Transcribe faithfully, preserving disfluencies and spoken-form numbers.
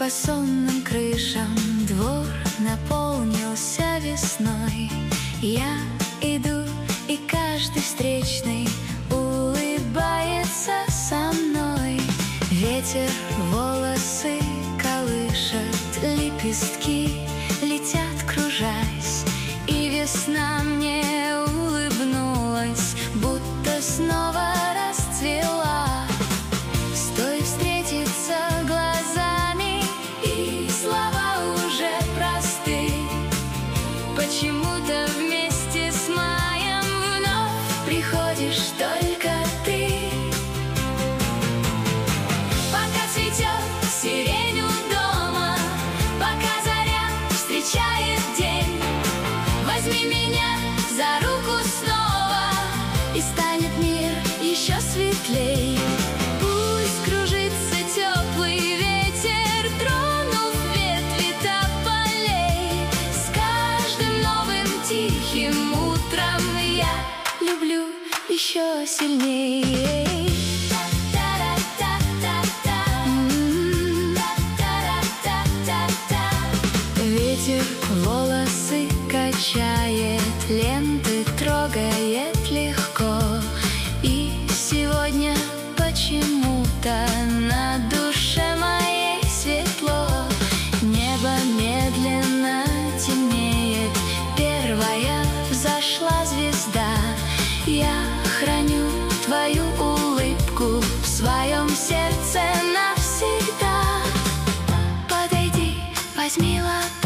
по сонным крышам двор наполнился весной. Я иду, и каждый встречный улыбается со мной. Ветер волосы колышет, лепестки летят, кружась, и весна мне улыбнулась, будто снова расцвела. Стоит встретиться глазами, и слова уже просты. Почему-то вместе с маем вновь приходишь только ты. Пока цветет сирень у дома, пока заря встречает день, возьми меня за руку снова, и станет мир еще светлей. Пусть кружится теплый ветер, тронув ветви тополей. С каждым новым тихим утром я люблю еще сильнее. Ветер волосы качает, ленты трогает легко, и сегодня почему-то на душе моей светло. Небо медленно темнеет, первая взошла звезда. Я храню твою улыбку в своем сердце навсегда. Подойди, возьми ладонь,